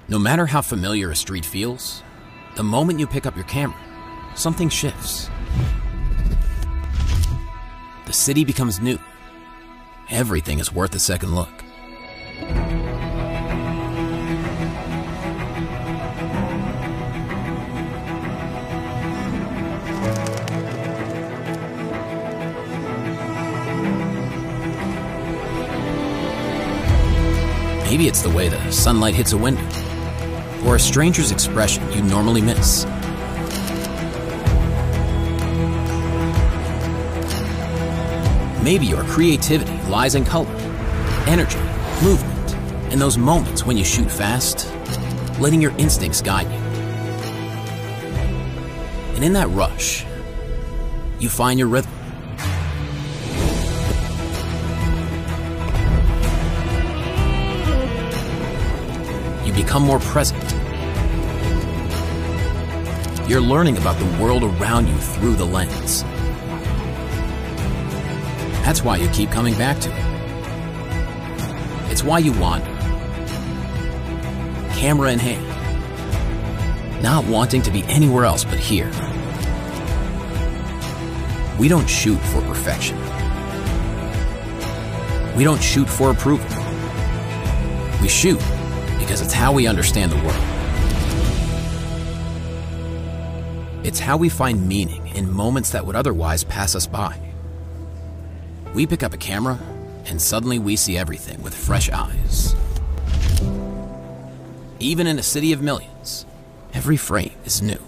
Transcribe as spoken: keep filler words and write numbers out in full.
No matter how familiar a street feels, the moment you pick up your camera, something shifts. The city becomes new. Everything is worth a second look. Maybe it's the way the sunlight hits a window, or a stranger's expression you normally miss. Maybe your creativity lies in color, energy, movement, and those moments when you shoot fast, letting your instincts guide you. And in that rush, you find your rhythm. You become more present. You're learning about the world around you through the lens. That's why you keep coming back to it. It's why you wander, camera in hand, not wanting to be anywhere else but here. We don't shoot for perfection. We don't shoot for approval. We shoot because it's how we understand the world. It's how we find meaning in moments that would otherwise pass us by. We pick up a camera, and suddenly we see everything with fresh eyes. Even in a city of millions, every frame is new.